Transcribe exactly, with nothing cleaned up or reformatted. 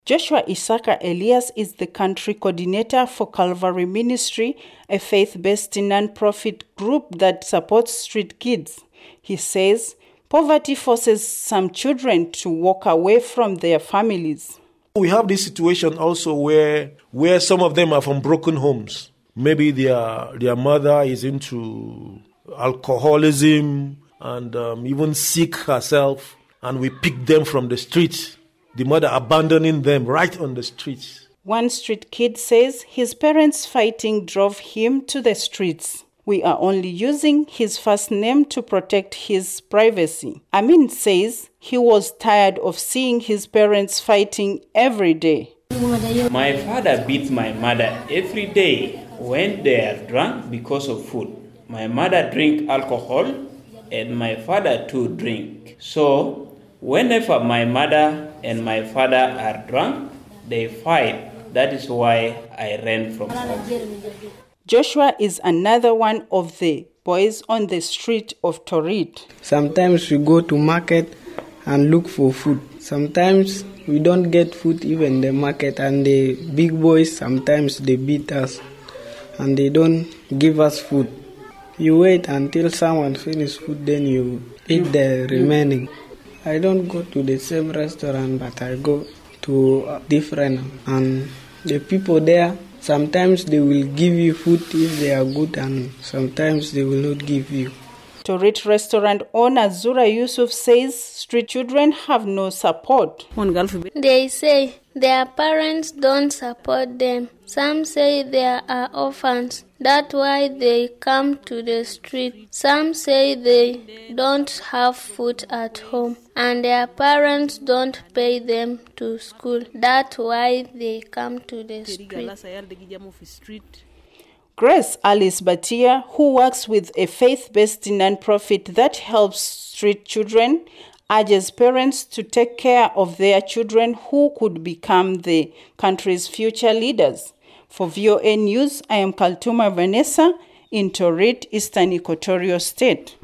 Joshua Isaka Elias is the country coordinator for Calvary Ministry, a faith-based non-profit group that supports street kids. He says poverty forces some children to walk away from their families. We have this situation also where where some of them are from broken homes. Maybe their their mother is into alcoholism and um, even sick herself, and we pick them from the streets. The mother abandoning them right on the streets. One street kid says his parents' fighting drove him to the streets. We are only using his first name to protect his privacy. Amin says he was tired of seeing his parents fighting every day. My father beats my mother every day when they are drunk because of food. My mother drinks alcohol and my father too drink. So whenever my mother and my father are drunk, they fight. That is why I ran from home. Joshua is another one of the boys on the street of Torit. Sometimes we go to market and look for food. Sometimes we don't get food even in the market, and the big boys sometimes they beat us and they don't give us food. You wait until someone finishes food, then you eat the remaining. I don't go to the same restaurant, but I go to different, and the people there, sometimes they will give you food if they are good, and sometimes they will not give you. Torit restaurant owner Zura Yusuf says street children have no support. They say their parents don't support them. Some say they are orphans. That's why they come to the street. Some say they don't have food at home and their parents don't pay them to school. That's why they come to the street. Grace Alice Batia, who works with a faith-based non-profit that helps street children, urges parents to take care of their children who could become the country's future leaders. For V O A News, I am Kaltuma Vanessa in Torit, Eastern Equatorial State.